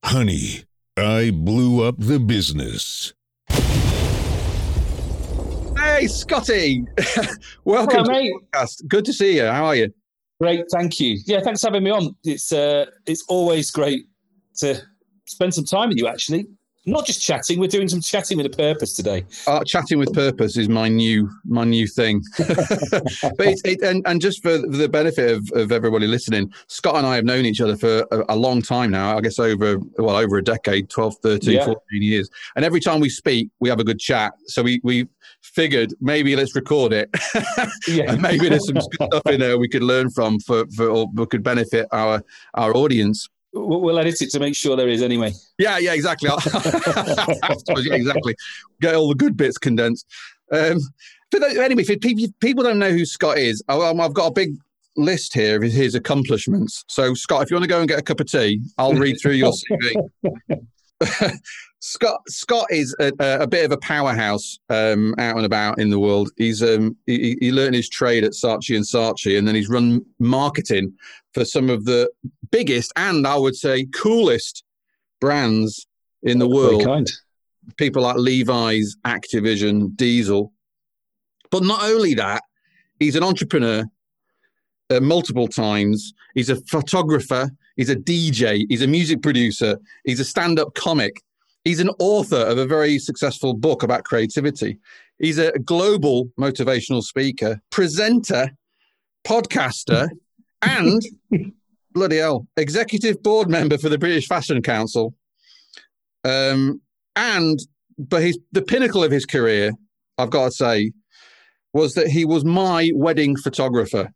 Honey, I blew up the business. Hey, Scotty. Welcome Hello, to mate. the podcast. Good to see you. How are you? Great, thank you. Yeah, thanks for having me on. It's always great to spend some time with you, actually. Not just chatting, we're doing some chatting with a purpose today. Chatting with purpose is my new thing. But and just for the benefit of everybody listening, Scott and I have known each other for a long time now. I guess over a decade, 12, 13, 14 years. And every time we speak, we have a good chat. So we figured maybe let's record it. And maybe there's some stuff in there we could learn from or could benefit our audience. We'll edit it to make sure there is anyway. Yeah, exactly. Exactly. Get all the good bits condensed. Anyway, if people don't know who Scott is, I've got a big list here of his accomplishments. So, Scott, if you want to go and get a cup of tea, I'll read through your CV. Scott is a bit of a powerhouse out and about in the world. He's he learned his trade at Saatchi & Saatchi, and then he's run marketing for some of the biggest and, I would say, coolest brands in the world. Very kind. People like Levi's, Activision, Diesel. But not only that, he's an entrepreneur multiple times. He's a photographer. He's a DJ. He's a music producer. He's a stand-up comic. He's an author of a very successful book about creativity. He's a global motivational speaker, presenter, podcaster, and, bloody hell, executive board member for the British Fashion Council. But the pinnacle of his career, I've got to say, was that he was my wedding photographer.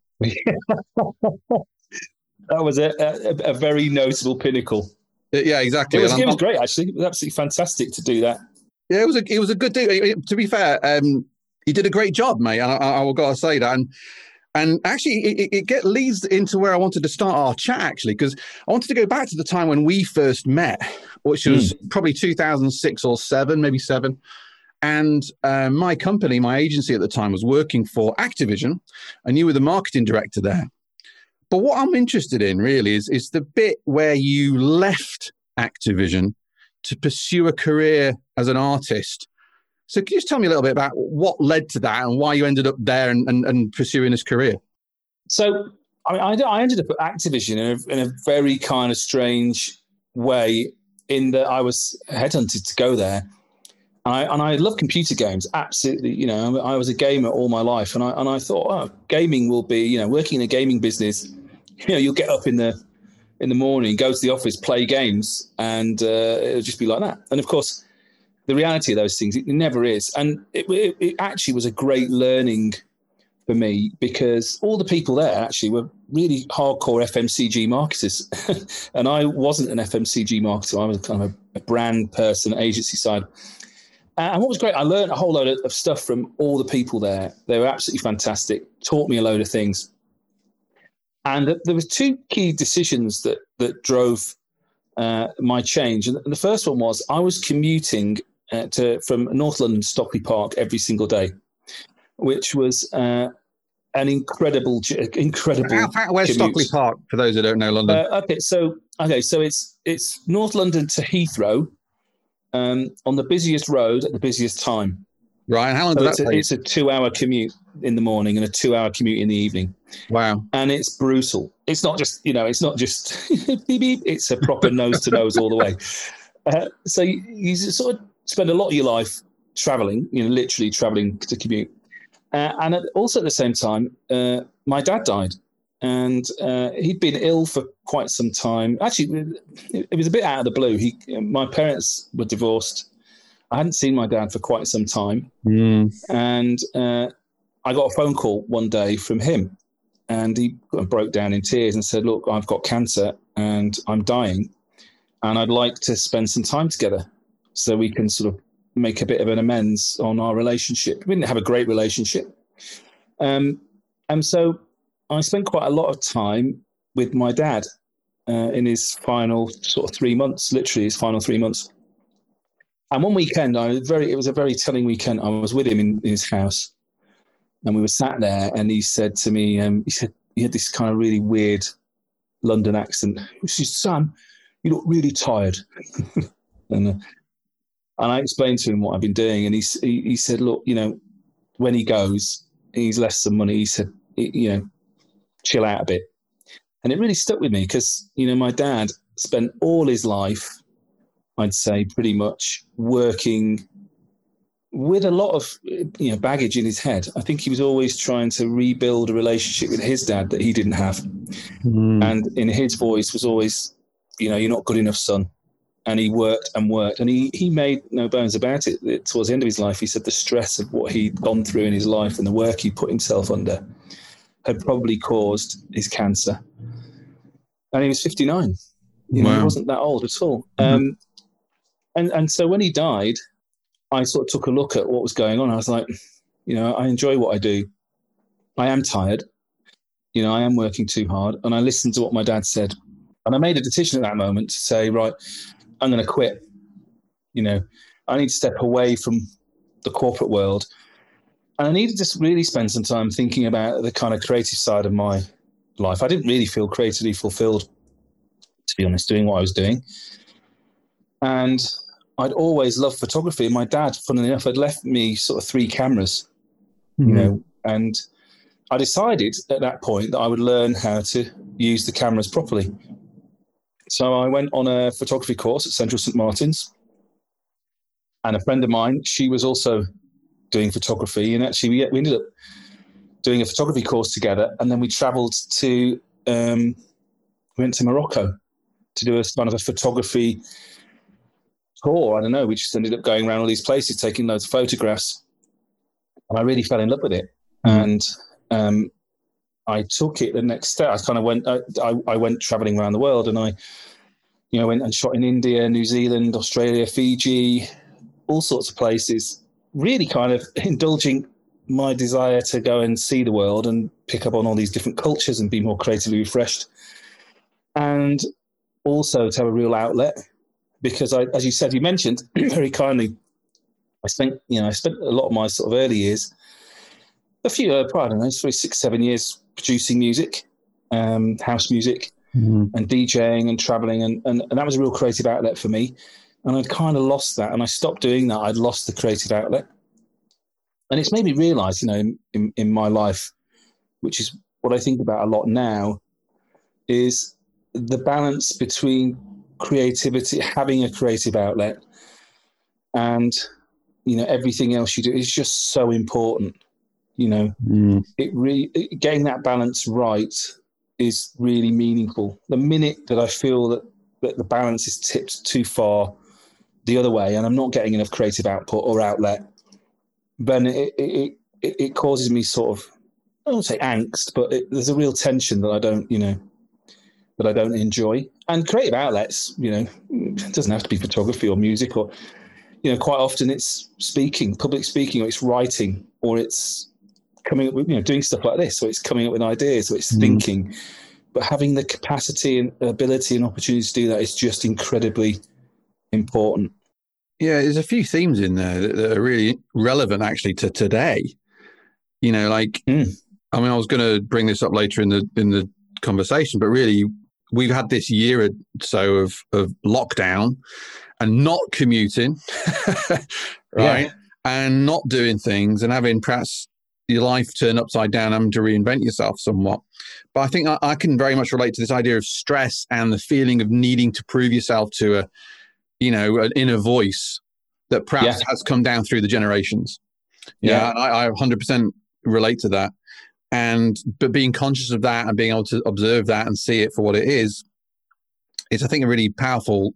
That was a very notable pinnacle. Yeah, exactly. It was great, actually. It was absolutely fantastic to do that. Yeah, it was a good thing. To be fair, he did a great job, mate. I've got to say that. And actually, it leads into where I wanted to start our chat, actually, because I wanted to go back to the time when we first met, which was probably 2006 or 7, maybe 7. And my company, my agency at the time, was working for Activision, and you were the marketing director there. But what I'm interested in really is the bit where you left Activision to pursue a career as an artist. So can you just tell me a little bit about what led to that and why you ended up there and pursuing this career? So I ended up at Activision in a very kind of strange way, in that I was headhunted to go there. And I love computer games, absolutely. You know, I was a gamer all my life, and I thought, gaming will be, you know, working in a gaming business. You know, you'll get up in the morning, go to the office, play games, and it'll just be like that. And of course, the reality of those things, it never is. And it actually was a great learning for me, because all the people there actually were really hardcore FMCG marketers. And I wasn't an FMCG marketer. I was kind of a brand person, agency side. And what was great, I learned a whole load of stuff from all the people there. They were absolutely fantastic, taught me a load of things. And there was 2 key decisions that drove my change. And the first one was I was commuting from North London, Stockley Park, every single day, which was an incredible Where's commute. Stockley Park, for those who don't know London? So it's North London to Heathrow, on the busiest road at the busiest time. Right, how long does that take? It's a 2-hour commute in the morning and a 2-hour commute in the evening. Wow. And it's brutal. It's not just beep, beep. It's a proper nose to nose all the way. So you sort of spend a lot of your life traveling, you know, literally traveling to commute. And also at the same time, my dad died, and he'd been ill for quite some time. Actually, it was a bit out of the blue. My parents were divorced. I hadn't seen my dad for quite some time. And I got a phone call one day from him, and he broke down in tears and said, "Look, I've got cancer and I'm dying, and I'd like to spend some time together so we can sort of make a bit of an amends on our relationship." We didn't have a great relationship. And so I spent quite a lot of time with my dad in his final sort of 3 months, literally his final 3 months. And one weekend, it was a very telling weekend. I was with him in his house, and we were sat there, and he said to me, he said, he had this kind of really weird London accent. He said, "Son, you look really tired. And I explained to him what I've been doing, and he said, look, when he goes, he's left some money. He said, chill out a bit. And it really stuck with me because, my dad spent all his life, I'd say pretty much, working with a lot of, baggage in his head. I think he was always trying to rebuild a relationship with his dad that he didn't have. And in his voice was always, you're not good enough, son. And he worked and worked, and he made no bones about it. Towards the end of his life, he said the stress of what he'd gone through in his life and the work he put himself under had probably caused his cancer. And he was 59. He wasn't that old at all. And so when he died, I sort of took a look at what was going on. I was like, I enjoy what I do. I am tired. I am working too hard. And I listened to what my dad said. And I made a decision at that moment to say, right, I'm going to quit. I need to step away from the corporate world. And I needed to really spend some time thinking about the kind of creative side of my life. I didn't really feel creatively fulfilled, to be honest, doing what I was doing. And I'd always loved photography. And my dad, funnily enough, had left me sort of 3 cameras, and I decided at that point that I would learn how to use the cameras properly. So I went on a photography course at Central St. Martin's, and a friend of mine, she was also doing photography, and actually we ended up doing a photography course together, and then we travelled to, we went to Morocco to do a kind of a photography tour. I don't know, we just ended up going around all these places, taking loads of photographs, and I really fell in love with it. And I took it the next step. I kind of went, I went traveling around the world, and I, went and shot in India, New Zealand, Australia, Fiji, all sorts of places, really kind of indulging my desire to go and see the world and pick up on all these different cultures and be more creatively refreshed. And also to have a real outlet, because as you said, you mentioned very kindly, I spent a lot of my sort of early years, I don't know, it's 6-7 years producing music, house music, and DJing and traveling, and that was a real creative outlet for me. And I'd kind of lost that, and I stopped doing that. I'd lost the creative outlet, and it's made me realise, in my life, which is what I think about a lot now, is the balance between creativity, having a creative outlet, and everything else you do is just so important. It really, getting that balance right is really meaningful. The minute that I feel that the balance is tipped too far the other way, and I'm not getting enough creative output or outlet, then it causes me sort of, I won't say angst, but there's a real tension that I don't enjoy. And creative outlets, it doesn't have to be photography or music, or quite often it's speaking, public speaking, or it's writing, or it's coming up with, doing stuff like this, or it's coming up with ideas, or it's thinking. But having the capacity and ability and opportunity to do that is just incredibly important. Yeah, there's a few themes in there that are really relevant actually to today. I was going to bring this up later in the conversation, but really we've had this year or so of lockdown and not commuting, right? Yeah. And not doing things and having perhaps your life turn upside down, having to reinvent yourself somewhat. But I think I can very much relate to this idea of stress and the feeling of needing to prove yourself to an inner voice that perhaps has come down through the generations. I 100% relate to that. But being conscious of that and being able to observe that and see it for what it is I think a really powerful.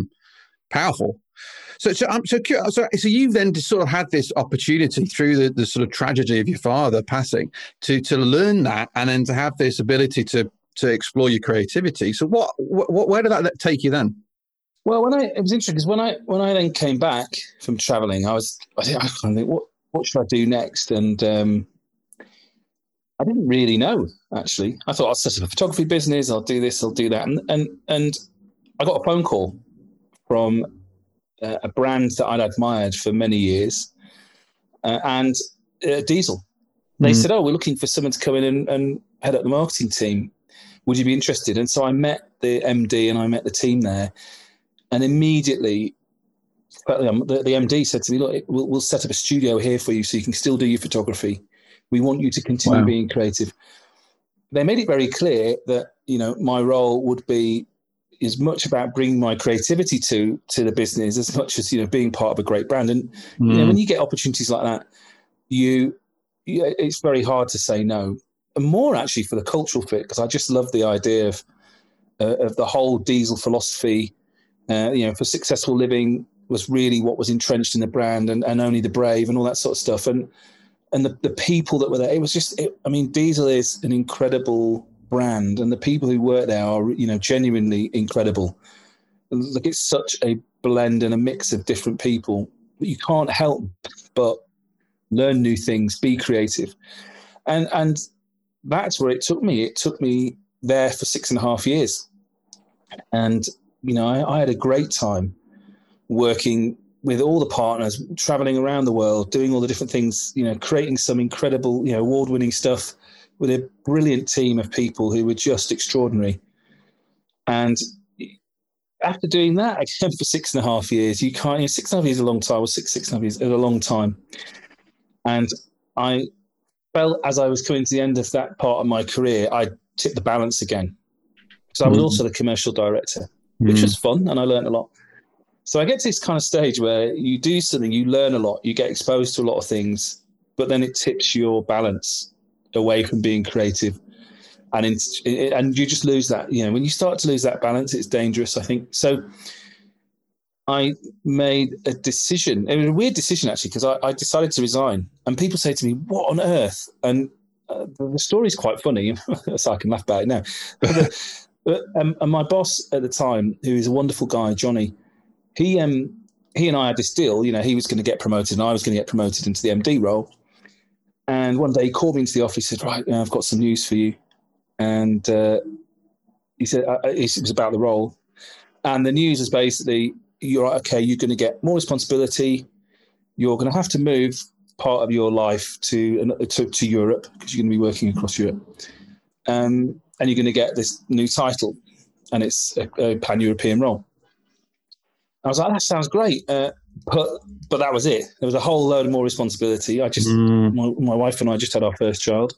So you then just sort of had this opportunity through the sort of tragedy of your father passing to learn that, and then to have this ability to explore your creativity. So where did that take you then? Well, it was interesting because when I then came back from traveling, I kind of think, what should I do next? And I didn't really know, actually. I thought I'll set up a photography business, I'll do this, I'll do that. And I got a phone call from a brand that I'd admired for many years, and Diesel. They said, we're looking for someone to come in and head up the marketing team. Would you be interested? And so I met the MD and I met the team there, and immediately the MD said to me, look, we'll set up a studio here for you so you can still do your photography. We want you to continue being creative. They made it very clear that, my role would be as much about bringing my creativity to the business as much as, being part of a great brand. And, when you get opportunities like that, it's very hard to say no. And more actually for the cultural fit, because I just love the idea of the whole Diesel philosophy, for successful living was really what was entrenched in the brand, and only the brave and all that sort of stuff. And the people that were there, it was just, Diesel is an incredible brand, and the people who work there are, genuinely incredible. Like, it's such a blend and a mix of different people that you can't help but learn new things, be creative. And that's where it took me. It took me there for 6.5 years. And, I had a great time working with all the partners, traveling around the world, doing all the different things, creating some incredible, award-winning stuff with a brilliant team of people who were just extraordinary. And after doing that again for 6.5 years, you can't, 6.5 years is a long time, or 6.5 years is a long time. And I felt as I was coming to the end of that part of my career, I tipped the balance again. So I was also the commercial director, which was fun, and I learned a lot. So I get to this kind of stage where you do something, you learn a lot, you get exposed to a lot of things, but then it tips your balance away from being creative. And you just lose that. When you start to lose that balance, it's dangerous, I think. So I made a decision. It was a weird decision, actually, because I decided to resign. And people say to me, what on earth? And the story's quite funny, so I can laugh about it now. And my boss at the time, who is a wonderful guy, Johnny, he and I had this deal. He was going to get promoted and I was going to get promoted into the MD role. And one day he called me into the office. He said, right, I've got some news for you. And he said, it was about the role. And the news is basically, you're okay, you're going to get more responsibility. You're going to have to move part of your life to Europe, because you're going to be working across Europe. And you're going to get this new title, and it's a pan-European role. I was like, that sounds great. But that was it. There was a whole load of more responsibility. My wife and I just had our first child.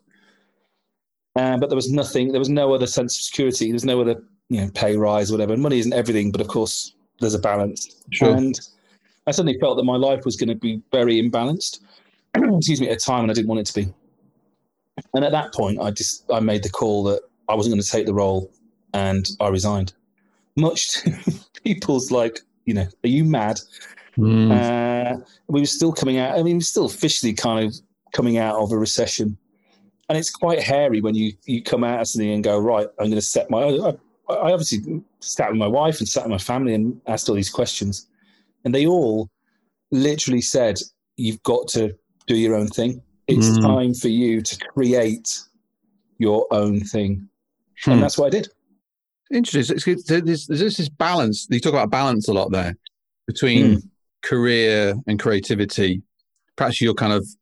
But there was nothing, there was no other sense of security. There's no other, pay rise or whatever. Money isn't everything, but of course there's a balance. Sure. And I suddenly felt that my life was going to be very imbalanced, excuse me, at a time when I didn't want it to be. And at that point, I made the call that I wasn't going to take the role, and I resigned. Much to people's like, are you mad? We were still coming out. We were still officially kind of coming out of a recession. And it's quite hairy when you come out of something and go, right, I'm going to set I obviously sat with my wife and sat with my family and asked all these questions. And they all literally said, you've got to do your own thing. It's time for you to create your own thing. And that's what I did. Interesting. There's this balance. You talk about balance a lot there between career and creativity. Perhaps you're kind of,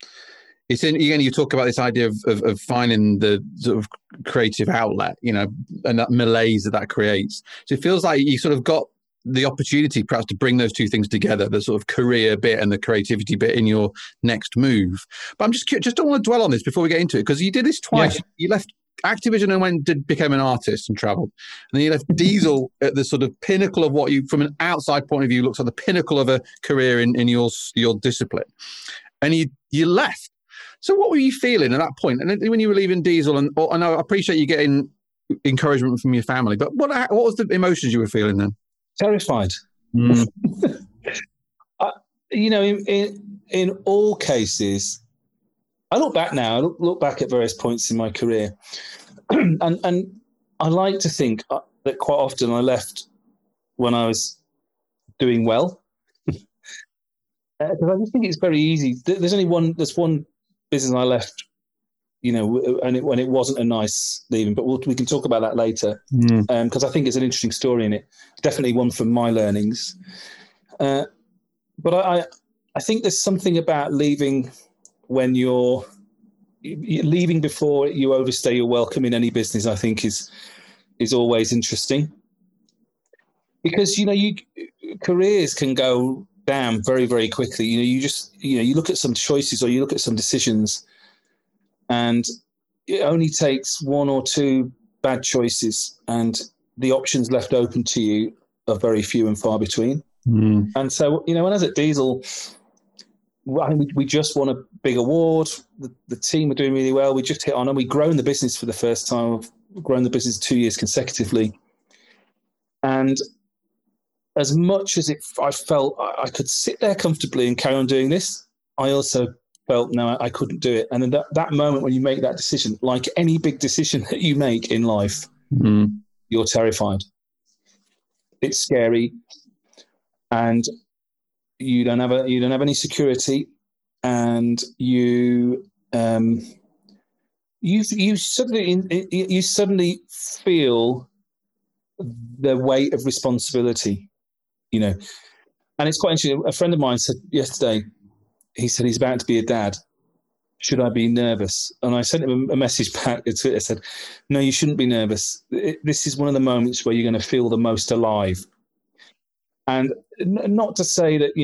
you talk about this idea of finding the sort of creative outlet, and that malaise that creates. So it feels like you sort of got the opportunity perhaps to bring those two things together, the sort of career bit and the creativity bit in your next move. But I'm just don't want to dwell on this before we get into it, because you did this twice. Yeah. You left Activision and became an artist and traveled. And then you left Diesel at the sort of pinnacle of what you, from an outside point of view, looks like the pinnacle of a career in your discipline. And you left. So what were you feeling at that point? And when you were leaving Diesel, and I appreciate you getting encouragement from your family, but what was the emotions you were feeling then? Terrified. In all cases, I look back now, I look back at various points in my career, and I like to think that quite often I left when I was doing well. Because I just think it's very easy. There's one business I left, and when it wasn't a nice leaving, but we can talk about that later, because I think it's an interesting story in it. Definitely one from my learnings. But I think there's something about leaving when you're leaving before you overstay your welcome in any business, I think, is always interesting, because careers can go down very, very quickly. You look at some choices or you look at some decisions, and it only takes one or two bad choices, and the options left open to you are very few and far between. And so, when I was at Diesel, we just won a big award. The team are doing really well. We just hit on, and we've grown the business for the first time. We've grown the business 2 years consecutively. And as much as I felt I could sit there comfortably and carry on doing this, I also felt, no, I couldn't do it. And then that moment when you make that decision, like any big decision that you make in life, you're terrified. It's scary, and you don't have any security, and you suddenly feel the weight of responsibility, And it's quite interesting. A friend of mine said yesterday, he said he's about to be a dad. Should I be nervous? And I sent him a message back to Twitter. I said, no, you shouldn't be nervous. This is one of the moments where you're going to feel the most alive. And not to say that,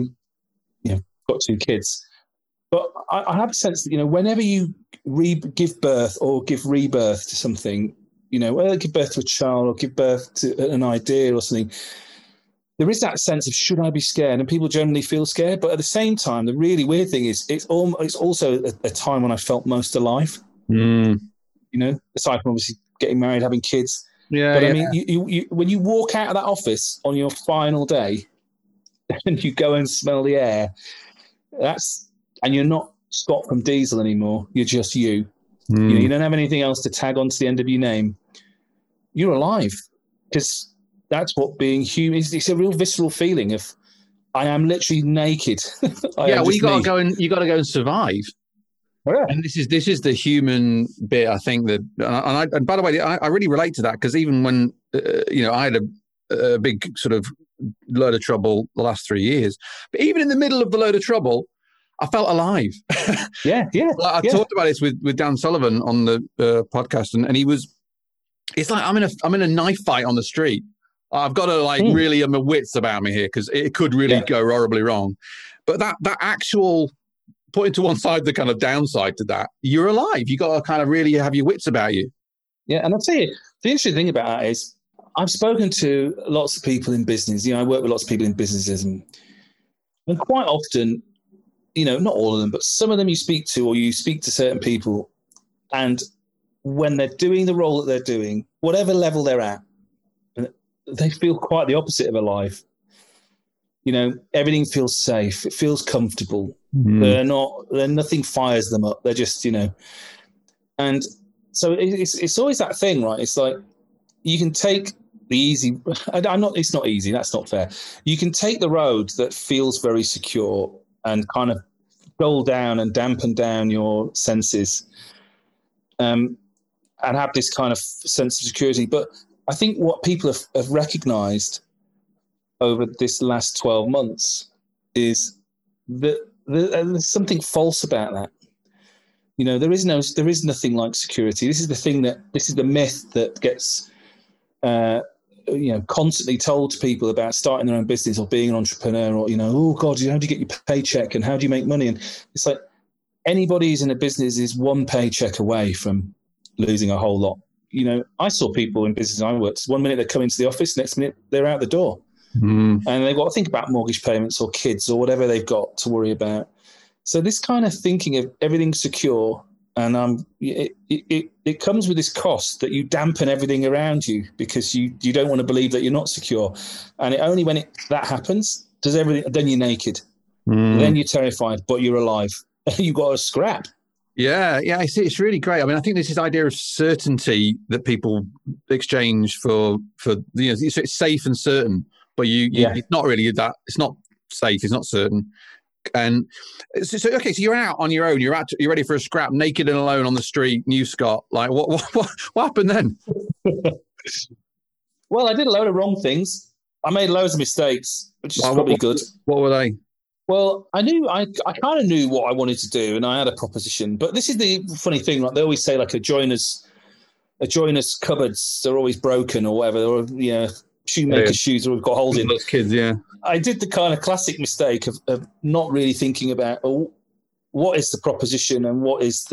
got 2 kids, but I have a sense that, whenever you give birth or give rebirth to something, whether give birth to a child or give birth to an idea or something, there is that sense of, should I be scared? And people generally feel scared. But at the same time, the really weird thing is it's also a time when I felt most alive, aside from obviously getting married, having kids. Yeah, but I mean, you when you walk out of that office on your final day and you go and smell the air, and you're not Scott from Diesel anymore. You're just you. You don't have anything else to tag onto the end of your name. You're alive, because that's what being human is. It's a real visceral feeling of, I am literally naked. You got to go and survive. Oh, yeah. And this is the human bit, I think, that, and by the way, I really relate to that, because even when, I had a big sort of load of trouble the last 3 years, but even in the middle of the load of trouble, I felt alive. Yeah. I talked about this with Dan Sullivan on the podcast, and it's like I'm in a knife fight on the street. I've got to really have my wits about me here, because it could really go horribly wrong. But that actual, putting to one side the kind of downside to that, you're alive. You got to kind of really have your wits about you. Yeah, and I'll tell you, the interesting thing about that is, I've spoken to lots of people in business. I work with lots of people in businesses, and quite often, not all of them, but some of them you speak to, or you speak to certain people, and when they're doing the role that they're doing, whatever level they're at, they feel quite the opposite of alive. Everything feels safe. It feels comfortable. Nothing fires them up. They're just, and so it's always that thing, right? It's like, you can take the easy, it's not easy. That's not fair. You can take the road that feels very secure and kind of dull down and dampen down your senses, and have this kind of sense of security. But I think what people have recognized over this last 12 months is that there's something false about that. There is nothing like security. This is the myth that gets, constantly told to people about starting their own business or being an entrepreneur, or, oh God, how do you get your paycheck and how do you make money? And it's like, anybody who's in a business is one paycheck away from losing a whole lot. I saw people in business I worked, 1 minute they come into the office, next minute they're out the door. And they've got to think about mortgage payments or kids or whatever they've got to worry about. So this kind of thinking of everything's secure, and it comes with this cost that you dampen everything around you, because you don't want to believe that you're not secure. And only when that happens does everything, then you're naked. Then you're terrified, but you're alive. You've got to scrap. Yeah, it's really great. I mean, I think this idea of certainty that people exchange for it's safe and certain, but it's not really that. It's not safe. It's not certain. And so you're out on your own. You're ready for a scrap, naked and alone on the street. New Scott. Like, what happened then? Well, I did a load of wrong things. I made loads of mistakes, which is probably good. What were they? Well, I kind of knew what I wanted to do, and I had a proposition. But this is the funny thing, like they always say, like a joiner's cupboards, they're always broken or whatever, or shoemaker's shoes have got holes in. Those kids, yeah. I did the kind of classic mistake of not really thinking about what is the proposition and what is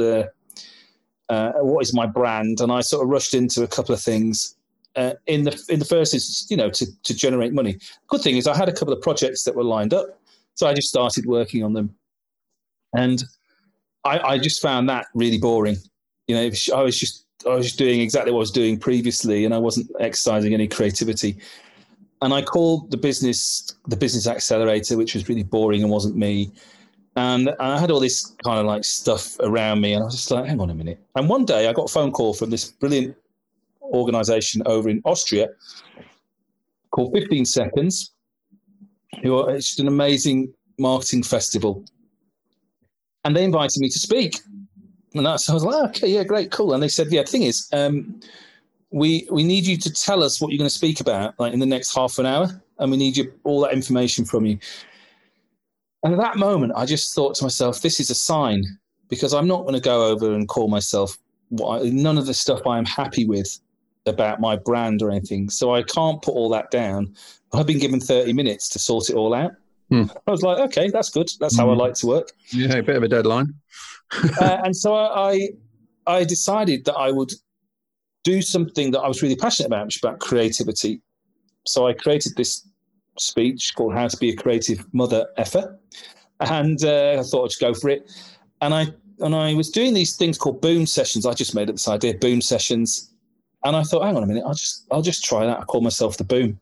my brand, and I sort of rushed into a couple of things. In the first instance, to generate money. Good thing is I had a couple of projects that were lined up. So I just started working on them, and I just found that really boring. I was just doing exactly what I was doing previously, and I wasn't exercising any creativity. And I called the business accelerator, which was really boring and wasn't me. And I had all this kind of like stuff around me, and I was just like, hang on a minute. And one day I got a phone call from this brilliant organization over in Austria called 15 Seconds. It's just an amazing marketing festival, and they invited me to speak. And I was like, okay, yeah, great, cool. And they said, yeah, the thing is, we need you to tell us what you're going to speak about, like in the next half an hour, and we need all that information from you. And at that moment, I just thought to myself, this is a sign, because I'm not going to go over and call myself none of the stuff I am happy with about my brand or anything. So I can't put all that down. I've been given 30 minutes to sort it all out. I was like, okay, that's good. That's how I like to work. Yeah, a bit of a deadline. And so I decided that I would do something that I was really passionate about, which is about creativity. So I created this speech called How to Be a Creative Mother Effer. And I thought I'd just go for it. And I was doing these things called boom sessions. I just made up this idea, boom sessions. And I thought, hang on a minute, I'll just try that. I call myself the Boom.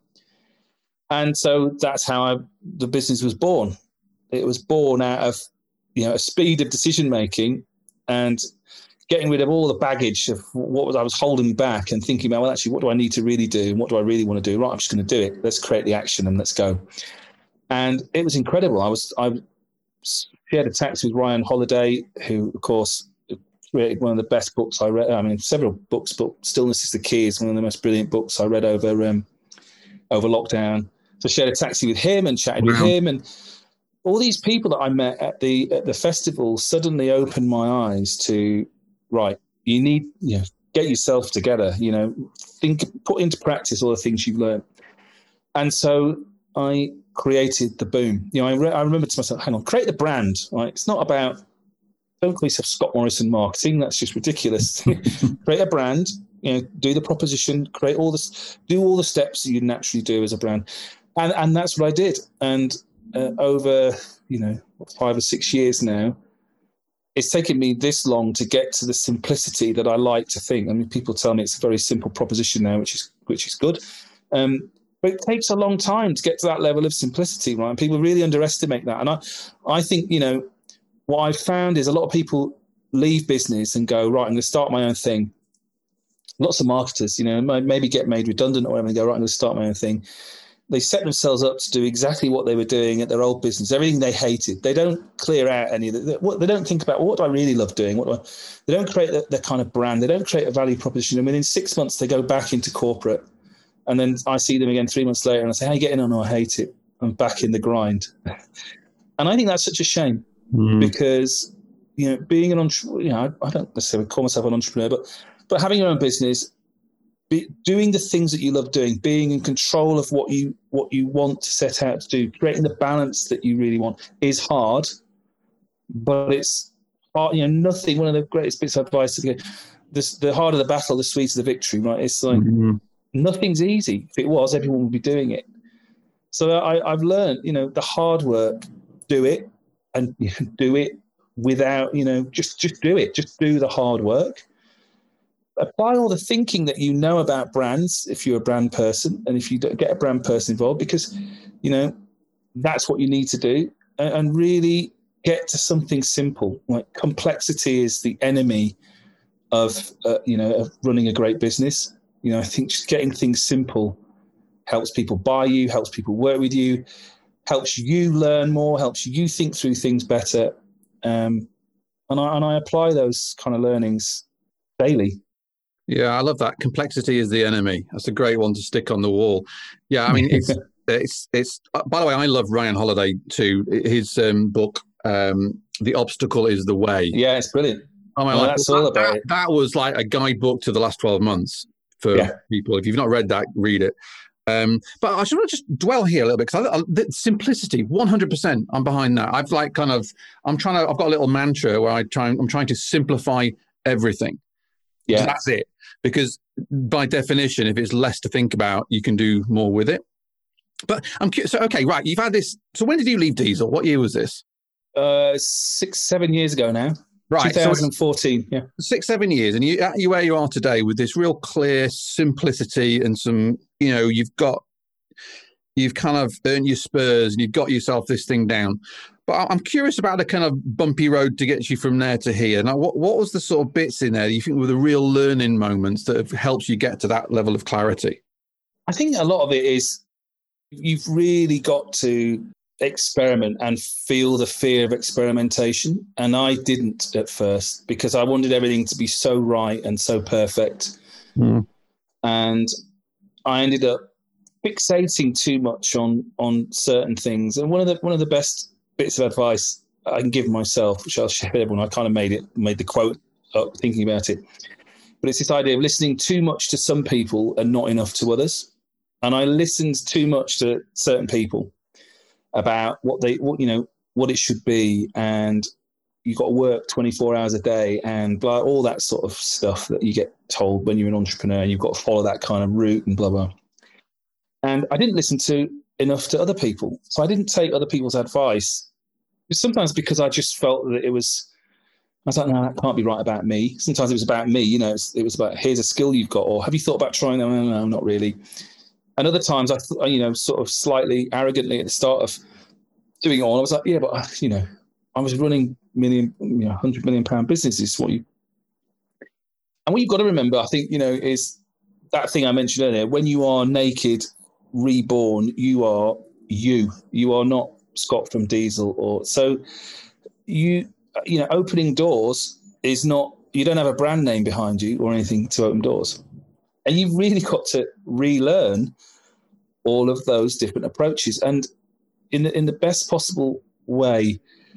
And so that's how the business was born. It was born out of, a speed of decision making and getting rid of all the baggage of what I was holding back and thinking about, well, actually, what do I need to really do? And what do I really want to do? Right, I'm just going to do it. Let's create the action and let's go. And it was incredible. I shared a taxi with Ryan Holiday, who, of course, created one of the best books I read. I mean, several books, but Stillness is the Key is one of the most brilliant books I read over lockdown. So I shared a taxi with him and chatted with him, and all these people that I met at the festival suddenly opened my eyes to, right, you need, get yourself together, put into practice all the things you've learned. And so I created the Boom. I remember to myself, hang on, create the brand, right? It's not about, don't call yourself Scott Morrison marketing. That's just ridiculous. Create a brand, do the proposition, do all the steps that you naturally do as a brand. And that's what I did. And over, 5 or 6 years now, it's taken me this long to get to the simplicity that I like to think. I mean, people tell me it's a very simple proposition now, which is good. But it takes a long time to get to that level of simplicity, right? And people really underestimate that. And I think, what I've found is a lot of people leave business and go, right, I'm going to start my own thing. Lots of marketers, maybe get made redundant or whatever, and go, right, I'm going to start my own thing. They set themselves up to do exactly what they were doing at their old business, everything they hated. They don't clear out any of that. They don't think about, well, what do I really love doing? They don't create their kind of brand. They don't create a value proposition. And within 6 months, they go back into corporate. And then I see them again 3 months later and I say, how are you getting on? Oh, I hate it. I'm back in the grind. And I think that's such a shame because, being an entrepreneur, I don't necessarily call myself an entrepreneur, but having your own business, doing the things that you love doing, being in control of what you want to set out to do, creating the balance that you really want is hard, but it's hard. Nothing. One of the greatest bits of advice to get: the harder the battle, the sweeter the victory. Right? It's like nothing's easy. If it was, everyone would be doing it. So I've learned, the hard work, do it, and do it without, just do it. Just do the hard work. Apply all the thinking that you know about brands if you're a brand person, and if you don't get a brand person involved, because that's what you need to do, and really get to something simple. Like, complexity is the enemy of running a great business. I think just getting things simple helps people buy you, helps people work with you, helps you learn more, helps you think through things better, and I apply those kind of learnings daily. Yeah, I love that. Complexity is the enemy. That's a great one to stick on the wall. Yeah, I mean, It's. By the way, I love Ryan Holiday too. His book, "The Obstacle Is the Way." Yeah, it's brilliant. Oh my! Well, that's all about it. That was like a guidebook to the last 12 months for people. If you've not read that, read it. But I should want to just dwell here a little bit because the simplicity, 100%. I'm behind that. I've got a little mantra where I'm trying to simplify everything. Yeah, that's it. Because by definition, if it's less to think about, you can do more with it. But I'm curious. So, okay, right. You've had this. So when did you leave Diesel? What year was this? 6-7 years ago now. Right. 2014. Yeah. 6-7 years. And you where you are today with this real clear simplicity and some, you've kind of earned your spurs and you've got yourself this thing down. But I'm curious about the kind of bumpy road to get you from there to here. Now, what was the sort of bits in there you think were the real learning moments that have helped you get to that level of clarity? I think a lot of it is you've really got to experiment and feel the fear of experimentation. And I didn't at first because I wanted everything to be so right and so perfect. Mm. And I ended up fixating too much on certain things. And one of the best bits of advice I can give myself, which I'll share with everyone, I kind of made the quote up thinking about it. But it's this idea of listening too much to some people and not enough to others. And I listened too much to certain people about what it should be, and you've got to work 24 hours a day and blah, all that sort of stuff that you get told when you're an entrepreneur, and you've got to follow that kind of route and blah, blah. And I didn't listen to enough to other people. So I didn't take other people's advice. Sometimes because I just felt that I was like, no, that can't be right about me. Sometimes it was about me, it was about, here's a skill you've got, or have you thought about trying that? No, not really. And other times I sort of slightly arrogantly at the start of doing it all, I was like, yeah, but I was running £100 million businesses. And what you've got to remember, I think, is that thing I mentioned earlier. When you are naked, reborn, you are you. You are not Scott from Diesel, opening doors is not. You don't have a brand name behind you or anything to open doors, and you've really got to relearn all of those different approaches, and in the best possible way.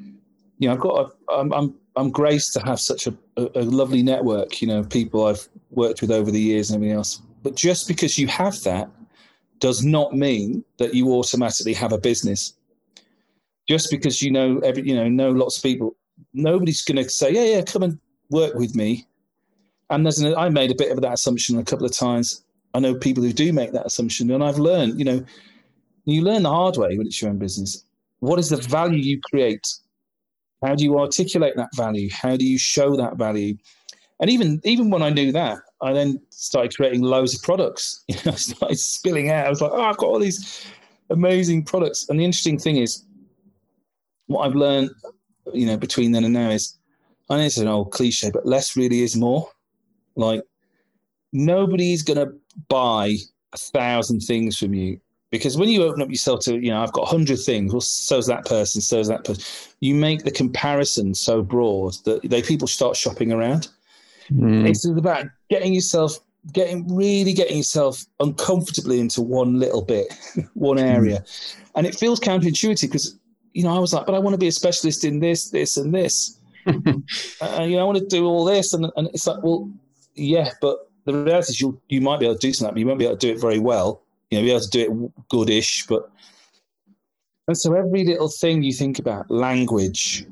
I'm graced to have such a lovely network, people I've worked with over the years and everything else. But just because you have that does not mean that you automatically have a business. Just because know lots of people, nobody's going to say, yeah, come and work with me. And I made a bit of that assumption a couple of times. I know people who do make that assumption, and I've learned, you learn the hard way when it's your own business. What is the value you create? How do you articulate that value? How do you show that value? And even when I knew that, I then started creating loads of products. I started spilling out. I was like, I've got all these amazing products. And the interesting thing is, what I've learned, between then and now is, I know it's an old cliche, but less really is more. Like, nobody's going to buy 1,000 things from you. Because when you open up yourself to, I've got 100 things, well, so's that person, so's that person. You make the comparison so broad that people start shopping around. Mm. It's about getting yourself uncomfortably into one little bit, one area. Mm. And it feels counterintuitive because, I was like, but I want to be a specialist in this, this, and this. I want to do all this. And it's like, well, yeah, but the reality is you might be able to do something, but you won't be able to do it very well. Be able to do it goodish, and so every little thing you think about, language,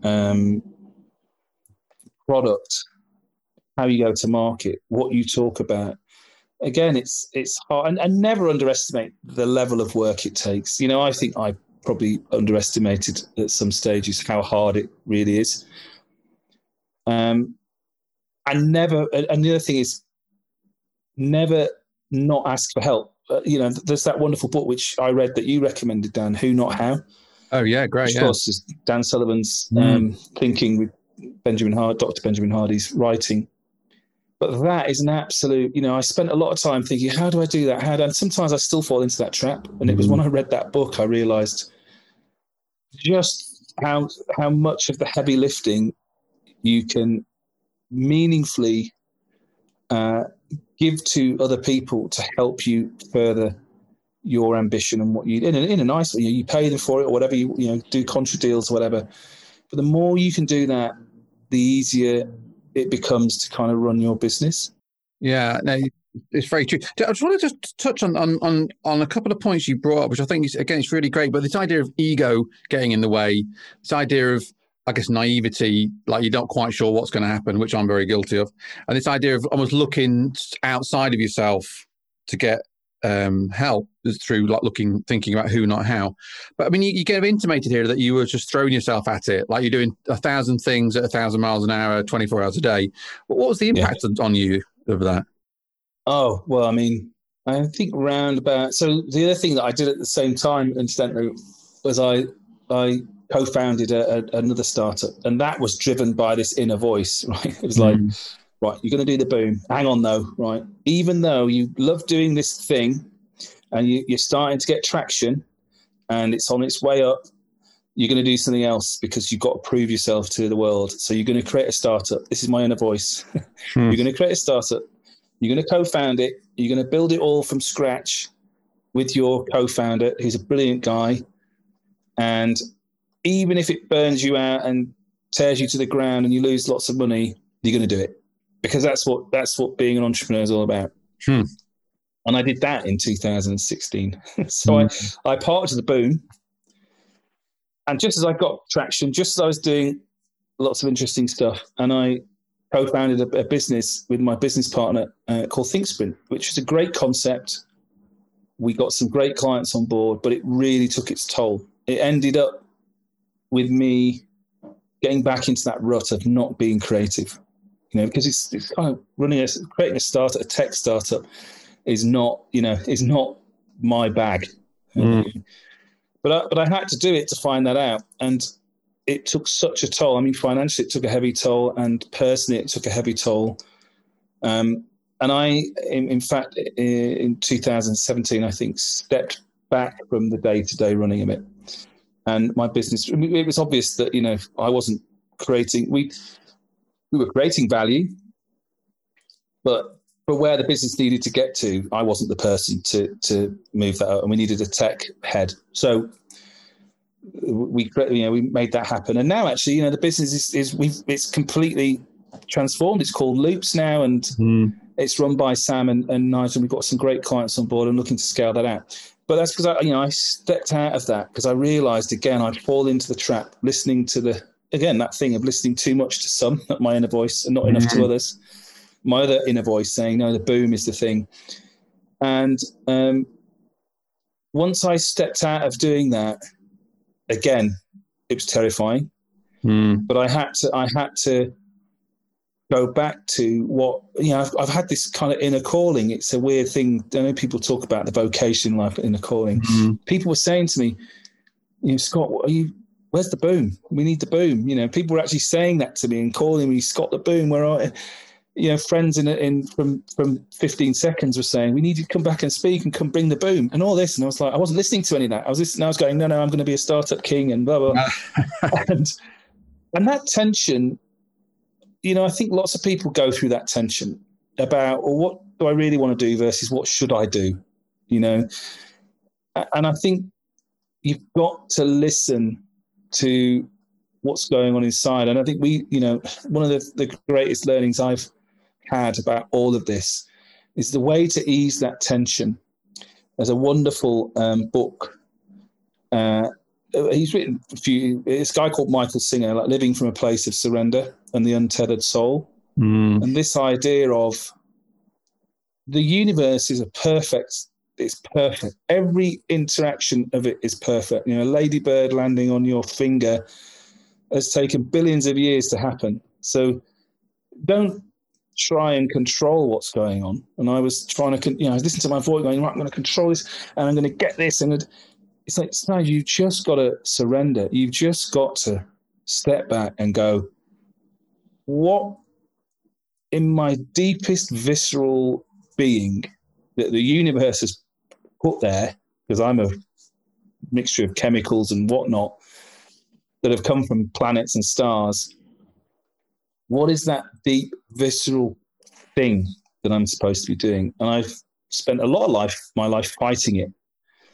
product, how you go to market, what you talk about, again, it's hard, and never underestimate the level of work it takes. I think I probably underestimated at some stages how hard it really is. And the other thing is never not ask for help. There's that wonderful book which I read that you recommended, Dan, Who Not How. Oh yeah, great. Which, of course, is Dan Sullivan's thinking with Dr. Benjamin Hardy's writing. But that is an absolute, I spent a lot of time thinking, how do I do that? And sometimes I still fall into that trap. And it was when I read that book, I realized just how much of the heavy lifting you can meaningfully give to other people to help you further your ambition and what you in a nice way. You pay them for it or whatever. You do contra deals or whatever. But the more you can do that, the easier it becomes to kind of run your business. Yeah, no, it's very true. I just wanted to touch on a couple of points you brought up, which I think is, again, it's really great. But this idea of ego getting in the way, this idea of, I guess, naivety, like you're not quite sure what's going to happen, which I'm very guilty of, and this idea of almost looking outside of yourself to get help through like thinking about who, not how. But I mean, you get intimated here that you were just throwing yourself at it, like you're doing 1,000 things at 1,000 miles an hour, 24 hours a day. But what was the impact on you of that? Oh, well, I mean, I think round about. So the other thing that I did at the same time, incidentally, was I co-founded another startup, and that was driven by this inner voice. Right, it was like, right, you're going to do the boom. Hang on, though, right? Even though you love doing this thing, and you're starting to get traction, and it's on its way up, you're going to do something else because you've got to prove yourself to the world. So you're going to create a startup. This is my inner voice. You're going to create a startup. You're going to co-found it. You're going to build it all from scratch with your co-founder, who's a brilliant guy. And even if it burns you out and tears you to the ground and you lose lots of money, you're going to do it, because that's what being an entrepreneur is all about. And I did that in 2016. So I parked the boom. And just as I got traction, just as I was doing lots of interesting stuff, and I co-founded a business with my business partner called ThinkSprint, which is a great concept. We got some great clients on board, but it really took its toll. It ended up with me getting back into that rut of not being creative, because it's kind of creating a tech startup is not my bag. But I had to do it to find that out. And it took such a toll. I mean, financially, it took a heavy toll, and personally, it took a heavy toll. And I, in fact, in 2017, I think, stepped back from the day-to-day running of it. And my business, it was obvious that, I wasn't creating, we were creating value, but for where the business needed to get to, I wasn't the person to move that up, and we needed a tech head. So we made that happen. And now actually, the business it's completely transformed. It's called Loops now, and it's run by Sam and Nigel. We've got some great clients on board and looking to scale that out. But that's because I stepped out of that because I realized again I'd fall into the trap, listening to that thing of listening too much to some, not my inner voice, and not enough to others. My other inner voice saying, no, the boom is the thing. And once I stepped out of doing that, again, it was terrifying. But I had to go back to what, I've had this kind of inner calling. It's a weird thing. I know people talk about the vocation, like inner calling. People were saying to me, Scott, where's the boom? We need the boom. People were actually saying that to me and calling me, Scott, the boom, where are friends from 15 Seconds were saying, we need you to come back and speak and come bring the boom and all this. And I was like, I wasn't listening to any of that. I was going, no, I'm going to be a startup king and blah, blah. and that tension, I think lots of people go through that tension about, well, what do I really want to do versus what should I do? And I think you've got to listen to what's going on inside. And I think one of the greatest learnings I've had about all of this is the way to ease that tension. There's a wonderful book. He's written this guy called Michael Singer, like Living from a Place of Surrender and the Untethered Soul. And this idea of the universe is it's perfect. Every interaction of it is perfect. A ladybird landing on your finger has taken billions of years to happen. So don't try and control what's going on. And I was trying to, I was listening to my voice going, right, I'm going to control this and I'm going to get this. And it's like, no, you just got to surrender. You've just got to step back and go, what in my deepest visceral being that the universe has put there, because I'm a mixture of chemicals and whatnot that have come from planets and stars, what is that deep visceral thing that I'm supposed to be doing? And I've spent a lot of my life fighting it.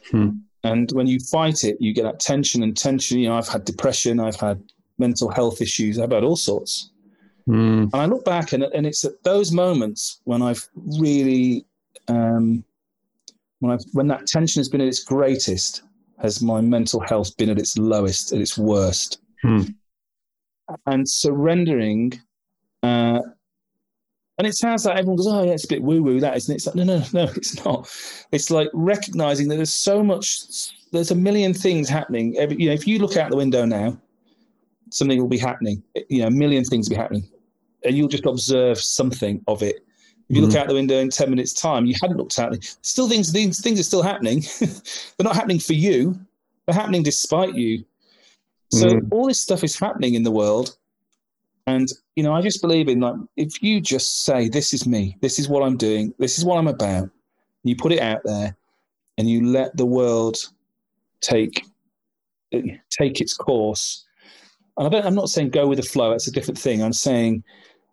And when you fight it, you get that tension and tension. You know, I've had depression, I've had mental health issues, I've had all sorts. And I look back and it's at those moments when I've really, when that tension has been at its greatest, has my mental health been at its lowest, at its worst. And surrendering, and it sounds like everyone goes, oh yeah, it's a bit woo-woo, that, isn't it? It's like, no, it's not. It's like recognizing that there's a million things happening. If you look out the window now, something will be happening. A million things will be happening. And you'll just observe something of it. If you look out the window in 10 minutes' time, you hadn't looked out. Still, things are still happening. They're not happening for you. They're happening despite you. So all this stuff is happening in the world. And, I just believe in, like, if you just say, this is me, this is what I'm doing, this is what I'm about, you put it out there and you let the world take its course. And I'm not saying go with the flow. That's a different thing. I'm saying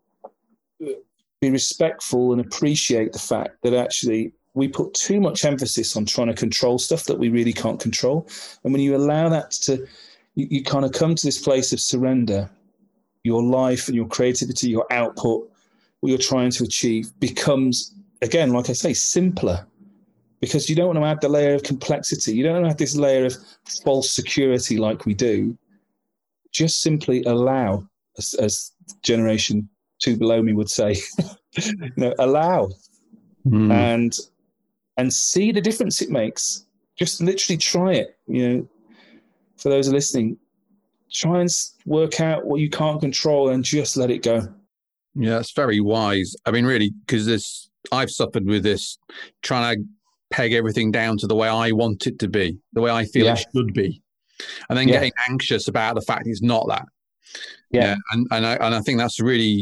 be respectful and appreciate the fact that actually we put too much emphasis on trying to control stuff that we really can't control. And when you allow that you kind of come to this place of surrender, your life and your creativity, your output, what you're trying to achieve becomes, again, like I say, simpler, because you don't want to add the layer of complexity. You don't want to add this layer of false security like we do. Just simply allow, as Generation 2 below me would say, allow and see the difference it makes. Just literally try it. For those listening, try and work out what you can't control and just let it go. Yeah, it's very wise. I mean, really, because I've suffered with this, trying to peg everything down to the way I want it to be, the way I feel it should be, and then getting anxious about the fact it's not that. Yeah, and I think that's really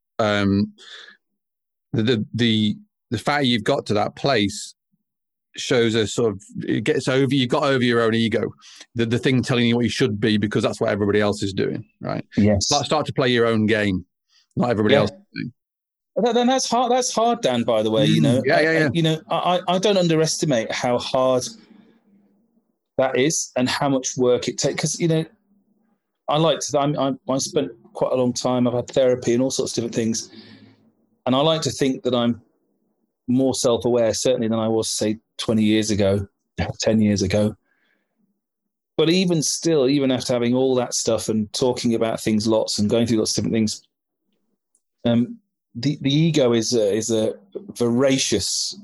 the fact you've got to that place shows a sort of, you got over your own ego, the thing telling you what you should be because that's what everybody else is doing, right? Yes. Start to play your own game, not everybody else is doing. Then that's hard, Dan, by the way. I don't underestimate how hard that is and how much work it takes, because I spent quite a long time, I've had therapy and all sorts of different things, and I like to think that I'm more self-aware certainly than I was, say, 20 years ago, 10 years ago. But even still, even after having all that stuff and talking about things lots and going through lots of different things, the ego is a voracious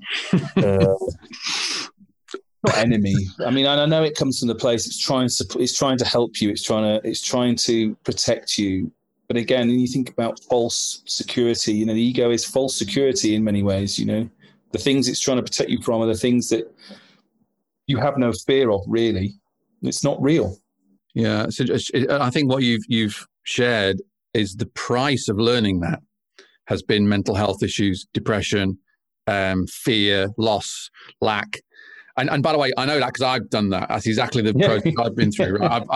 not enemy. I mean, I know it comes from the place it's trying to help you, it's trying to protect you. But again, when you think about false security, the ego is false security in many ways. The things it's trying to protect you from are the things that you have no fear of, really. It's not real. Yeah, so I think what you've shared is the price of learning that has been mental health issues, depression, fear, loss, lack. And by the way, I know that because I've done that. That's exactly the process I've been through.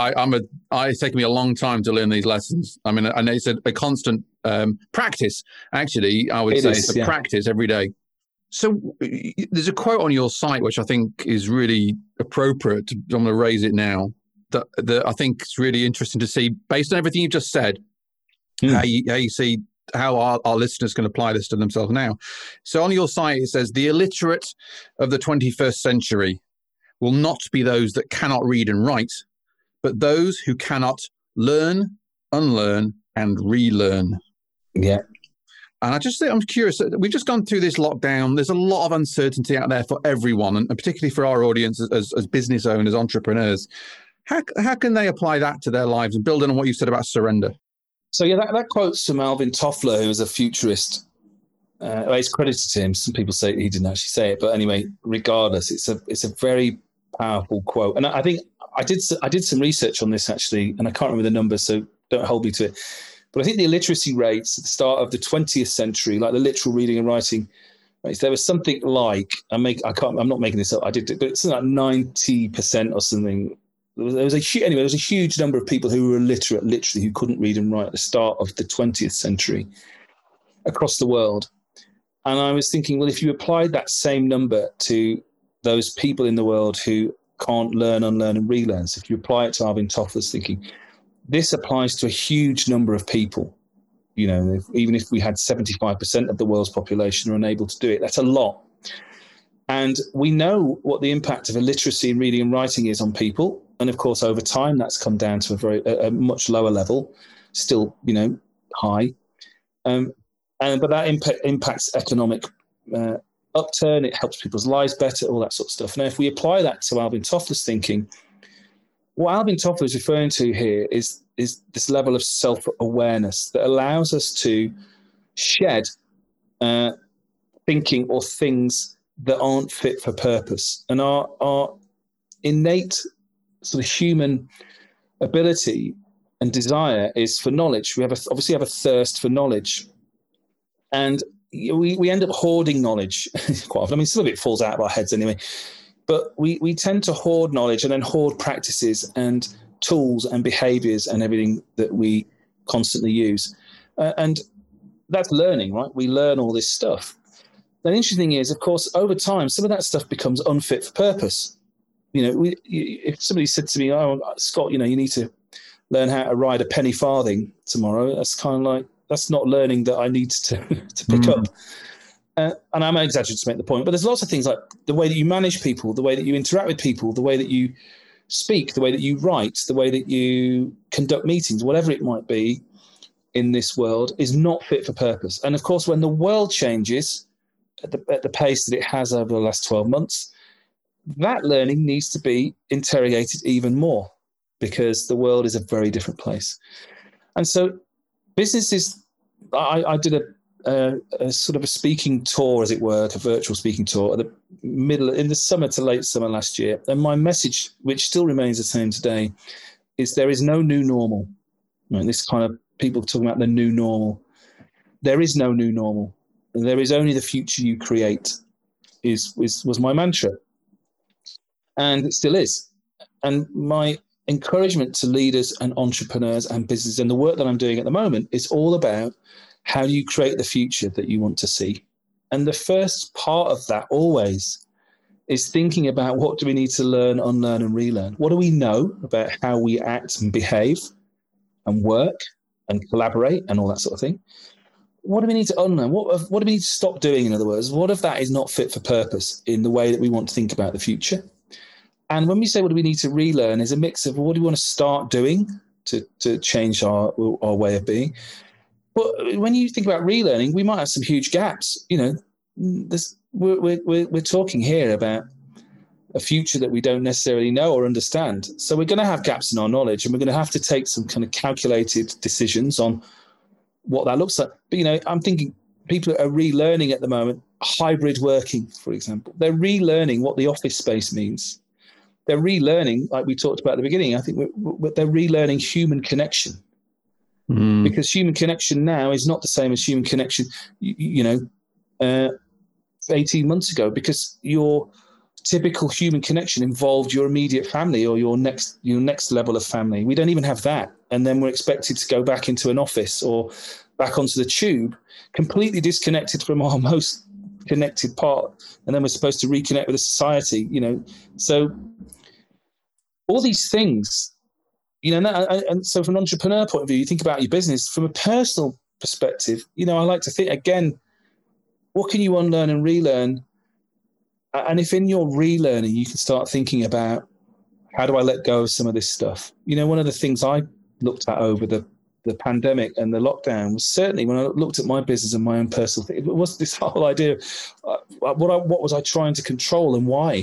It's taken me a long time to learn these lessons. I mean, and it's a constant practice. Actually, I would say it's a practice every day. So there's a quote on your site which I think is really appropriate. I'm going to raise it now. That I think it's really interesting to see, based on everything you've just said, how you see how our listeners can apply this to themselves now. So on your site, it says, the illiterate of the 21st century will not be those that cannot read and write, but those who cannot learn, unlearn, and relearn. Yeah. And I'm curious, we've just gone through this lockdown. There's a lot of uncertainty out there for everyone, and particularly for our audience as business owners, entrepreneurs. How can they apply that to their lives and building on what you said about surrender? So that quote's from Alvin Toffler, who was a futurist. It's credited to him. Some people say he didn't actually say it, but anyway, regardless, it's a very powerful quote. And I think I did some research on this actually, and I can't remember the numbers, so don't hold me to it. But I think the illiteracy rates at the start of the 20th century, like the literal reading and writing rates, there was something like I'm not making this up. I did it, but it's something like 90% or something. There was a huge number of people who were illiterate, literally, who couldn't read and write at the start of the 20th century across the world. And I was thinking, well, if you applied that same number to those people in the world who can't learn, unlearn, and relearn. So if you apply it to Alvin Toffler's thinking, this applies to a huge number of people. You know, even if we had 75% of the world's population are unable to do it, that's a lot. And we know what the impact of illiteracy in reading and writing is on people. And of course, over time, that's come down to a much lower level, still, you know, high. But that impacts economic upturn. It helps people's lives better, all that sort of stuff. Now, if we apply that to Alvin Toffler's thinking, what Alvin Toffler is referring to here is this level of self-awareness that allows us to shed thinking or things that aren't fit for purpose. And our innate sort of human ability and desire is for knowledge. We obviously have a thirst for knowledge. And we end up hoarding knowledge quite often. I mean, some of it falls out of our heads anyway. But we tend to hoard knowledge and then hoard practices and tools and behaviors and everything that we constantly use. And that's learning, right? We learn all this stuff. The interesting thing is, of course, over time, some of that stuff becomes unfit for purpose. You know, if somebody said to me, "Oh, Scott, you know, you need to learn how to ride a penny farthing tomorrow," that's kind of like, that's not learning that I need to pick up. And I'm exaggerating to make the point, but there's lots of things like the way that you manage people, the way that you interact with people, the way that you speak, the way that you write, the way that you conduct meetings, whatever it might be in this world is not fit for purpose. And of course, when the world changes at the pace that it has over the last 12 months, that learning needs to be interrogated even more because the world is a very different place. And so businesses, I did a sort of a speaking tour, as it were, a virtual speaking tour in the summer to late summer last year. And my message, which still remains the same today, is there is no new normal. And this kind of people talking about the new normal. There is no new normal. There is only the future you create was my mantra. And it still is. And my encouragement to leaders and entrepreneurs and businesses and the work that I'm doing at the moment is all about how do you create the future that you want to see? And the first part of that always is thinking about what do we need to learn, unlearn, and relearn? What do we know about how we act and behave and work and collaborate and all that sort of thing? What do we need to unlearn? What do we need to stop doing, in other words? What if that is not fit for purpose in the way that we want to think about the future? And when we say what do we need to relearn, is a mix of what do we want to start doing to change our way of being. But when you think about relearning, we might have some huge gaps. You know, we're talking here about a future that we don't necessarily know or understand. So we're going to have gaps in our knowledge, and we're going to have to take some kind of calculated decisions on what that looks like. But, you know, I'm thinking people are relearning at the moment hybrid working, for example. They're relearning what the office space means. They're relearning, like we talked about at the beginning, I think they're relearning human connection. Because human connection now is not the same as human connection, 18 months ago, because your typical human connection involved your immediate family or your next level of family. We don't even have that. And then we're expected to go back into an office or back onto the tube, completely disconnected from our most connected part. And then we're supposed to reconnect with the society, you know. So all these things, you know, and so from an entrepreneur point of view, you think about your business from a personal perspective. You know, I like to think, again, what can you unlearn and relearn? And if in your relearning, you can start thinking about how do I let go of some of this stuff? You know, one of the things I looked at over the pandemic and the lockdown was certainly when I looked at my business and my own personal thing, it was this whole idea, what was I trying to control and why?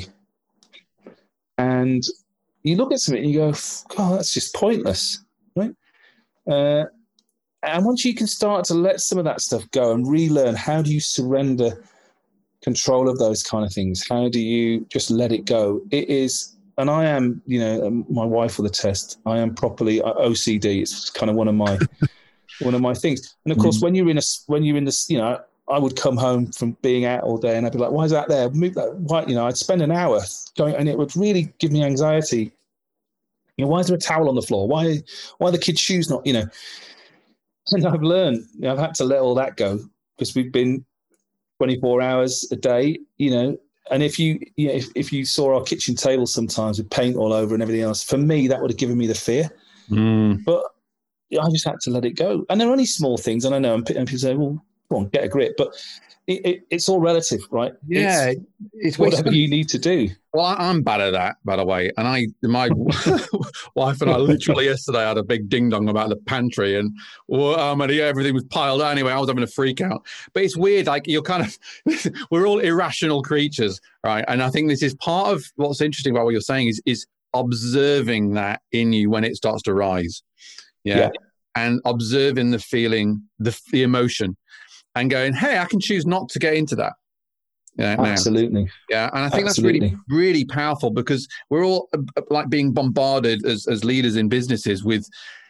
And you look at something and you go, God, that's just pointless, right? And once you can start to let some of that stuff go and relearn, how do you surrender control of those kind of things? How do you just let it go? It is, and I am, you know, my wife will attest, I am properly OCD. It's kind of one of my things. And of course, when you're in this, you know, I would come home from being out all day and I'd be like, why is that there? Move that. Why? You know, I'd spend an hour going, and it would really give me anxiety. You know, why is there a towel on the floor? Why are the kids' shoes not, you know? And I've learned, I've had to let all that go because we've been 24 hours a day, you know, And if if you saw our kitchen table sometimes with paint all over and everything else, for me, that would have given me the fear. But I just had to let it go. And they're only small things. And I know, and people say, well, come on, get a grip. But it's all relative, right? Yeah, it's whatever you need to do. Well, I'm bad at that, by the way. And my wife and I literally yesterday had a big ding dong about the pantry, and everything was piled out. Anyway, I was having a freak out. But it's weird, like you're kind of, we're all irrational creatures, right? And I think this is part of what's interesting about what you're saying is observing that in you when it starts to rise, yeah. And observing the feeling, the emotion. And going, hey, I can choose not to get into that. Yeah, absolutely. Now. Yeah, and I think that's really, really powerful, because we're all like being bombarded as leaders in businesses with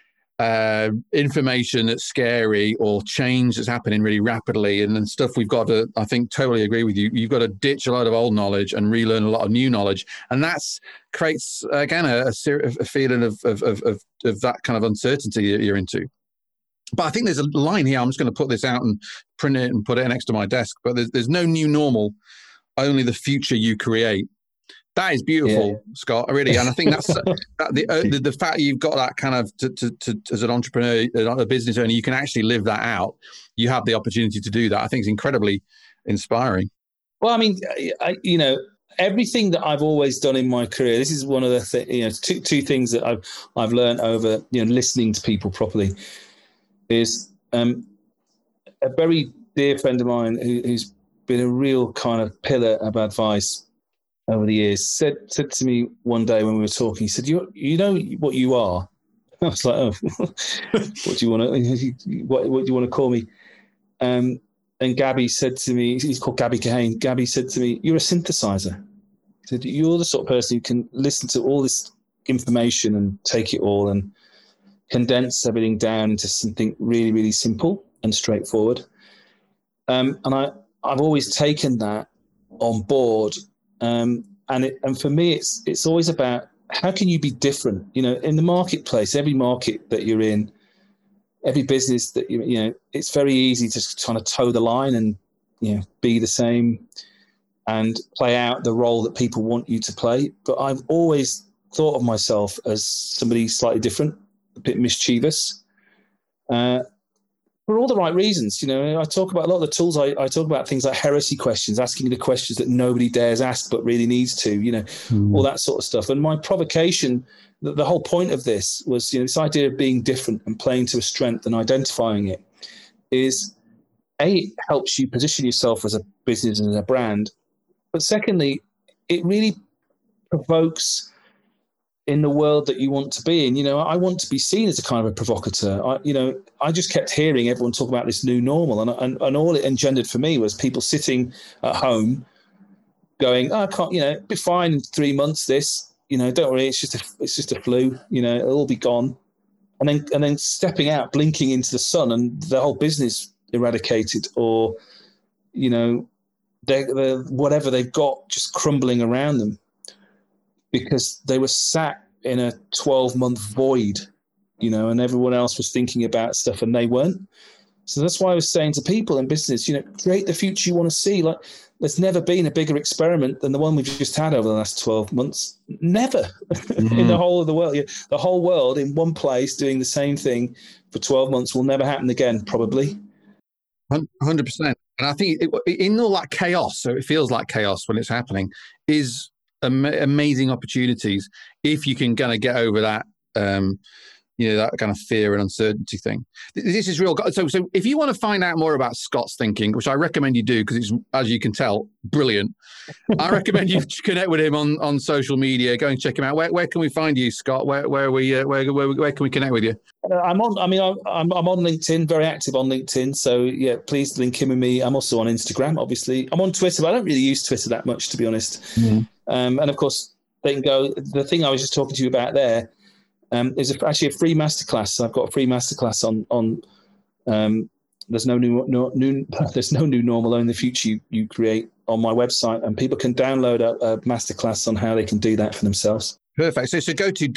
information that's scary or change that's happening really rapidly, and then stuff we've got to, I think, totally agree with you. You've got to ditch a lot of old knowledge and relearn a lot of new knowledge, and that's creates again a feeling of that kind of uncertainty that you're into. But I think there's a line here. I'm just going to put this out and print it and put it next to my desk. But there's no new normal, only the future you create. That is beautiful, Scott, really. And I think that's the fact you've got that kind of, to as an entrepreneur, a business owner, you can actually live that out. You have the opportunity to do that. I think it's incredibly inspiring. Well, I mean, everything that I've always done in my career, this is one of the two things that I've learned over listening to people properly. Is a very dear friend of mine who's been a real kind of pillar of advice over the years said to me one day when we were talking, he said, you know what you are? I was like, oh, what do you want to call me? And Gabby said to me, he's called Gabby Kahane. Gabby said to me, you're a synthesizer. He said, you're the sort of person who can listen to all this information and take it all and condense everything down into something really, really simple and straightforward. And I've always taken that on board. And for me, it's always about how can you be different? In the marketplace, every market that you're in, every business that it's very easy to kind of toe the line and be the same and play out the role that people want you to play. But I've always thought of myself as somebody slightly different, a bit mischievous, for all the right reasons. I talk about a lot of the tools. I talk about things like heresy questions, asking the questions that nobody dares ask but really needs to, all that sort of stuff. And my provocation, the whole point of this was, this idea of being different and playing to a strength and identifying it is, it helps you position yourself as a business and a brand. But secondly, it really provokes in the world that you want to be in. I want to be seen as a kind of a provocateur. I just kept hearing everyone talk about this new normal, and all it engendered for me was people sitting at home going, I can't, be fine in 3 months, this, don't worry, it's just a flu, it'll all be gone. And then stepping out, blinking into the sun, and the whole business eradicated, or, whatever they've got just crumbling around them, because they were sat in a 12-month void, and everyone else was thinking about stuff and they weren't. So that's why I was saying to people in business, create the future you want to see. Like, there's never been a bigger experiment than the one we've just had over the last 12 months. Never in the whole of the world. The whole world in one place doing the same thing for 12 months will never happen again, probably. 100%. And I think in all that chaos, so it feels like chaos when it's happening, is amazing opportunities if you can kind of get over that that kind of fear and uncertainty thing. This is real. So if you want to find out more about Scott's thinking, which I recommend you do, because it's, as you can tell, brilliant. I recommend you connect with him on social media. Go and check him out. Where can we find you, Scott? Where can we connect with you? I'm on LinkedIn, very active on LinkedIn. So yeah, please link in with me. I'm also on Instagram, obviously. I'm on Twitter, but I don't really use Twitter that much, to be honest. Mm-hmm. And of course, they can go. The thing I was just talking to you about there is actually a free masterclass. So I've got a free masterclass on there's no new normal, only the future you create, on my website, and people can download a masterclass on how they can do that for themselves. Perfect. So go to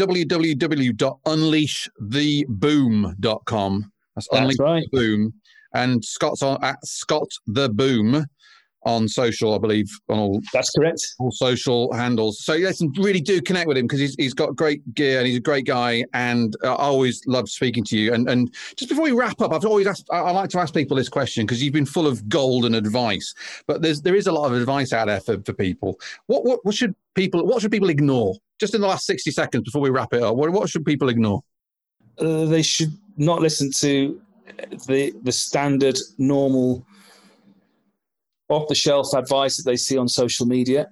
www.unleashtheboom.com. That's Unleash right. The Boom. And Scott's at Scott the Boom on social, I believe, on all. That's correct. All social handles. So listen, really do connect with him because he's got great gear and he's a great guy. And I always love speaking to you. And just before we wrap up, I like to ask people this question because you've been full of golden advice. But there is a lot of advice out there for people. What should people ignore? Just in the last 60 seconds before we wrap it up, what should people ignore? They should not listen to the standard, normal, off-the-shelf advice that they see on social media,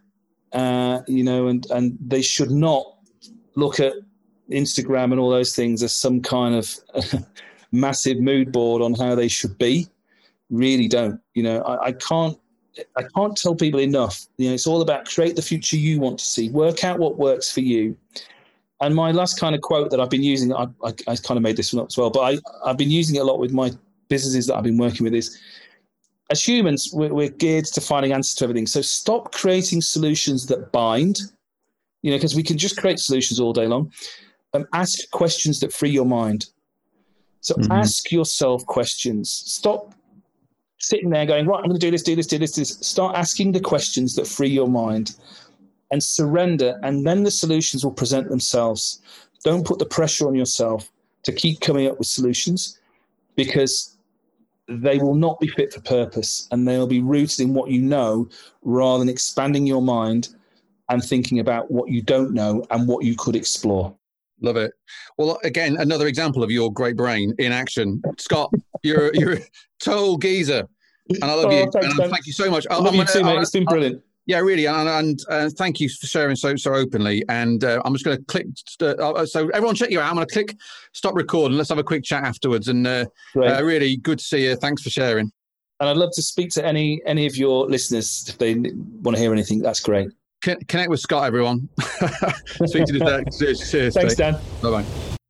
and they should not look at Instagram and all those things as some kind of massive mood board on how they should be. Really don't. I can't tell people enough. It's all about create the future you want to see. Work out what works for you. And my last kind of quote that I've been using, I kind of made this one up as well, but I've been using it a lot with my businesses that I've been working with is, as humans, we're geared to finding answers to everything. So stop creating solutions that bind, because we can just create solutions all day long. Ask questions that free your mind. So ask yourself questions. Stop sitting there going, right, I'm going to do this. Start asking the questions that free your mind and surrender, and then the solutions will present themselves. Don't put the pressure on yourself to keep coming up with solutions because they will not be fit for purpose and they'll be rooted in what you know rather than expanding your mind and thinking about what you don't know and what you could explore. Love it. Well, again, another example of your great brain in action. Scott, you're a total geezer and I love you. Thanks, and thank you so much. I love you too, mate. It's been brilliant. Yeah, really, and thank you for sharing so openly. And I'm just going to click. So everyone, check you out. I'm going to click stop recording. Let's have a quick chat afterwards. And really good to see you. Thanks for sharing. And I'd love to speak to any of your listeners if they want to hear anything. That's great. Connect with Scott, everyone. Speak to you next. Cheers. Thanks, Dan. Bye-bye.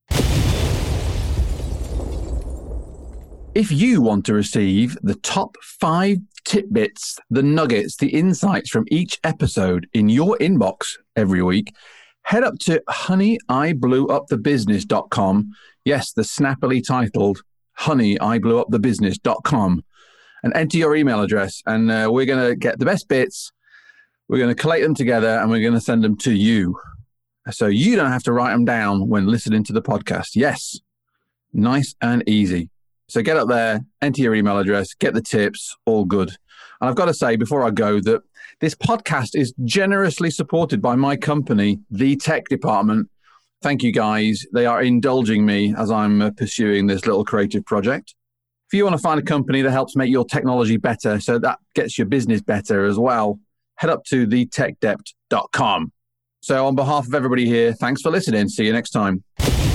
If you want to receive the top 5 tidbits, the nuggets, the insights from each episode in your inbox every week, head up to honeyblueupthebusiness.com. Yes, the snappily titled honeyblueupthebusiness.com, and enter your email address. And we're going to get the best bits. We're going to collate them together and we're going to send them to you. So you don't have to write them down when listening to the podcast. Yes, nice and easy. So get up there, enter your email address, get the tips, all good. And I've got to say before I go that this podcast is generously supported by my company, The Tech Department. Thank you, guys. They are indulging me as I'm pursuing this little creative project. If you want to find a company that helps make your technology better so that gets your business better as well, head up to thetechdept.com. So on behalf of everybody here, thanks for listening. See you next time.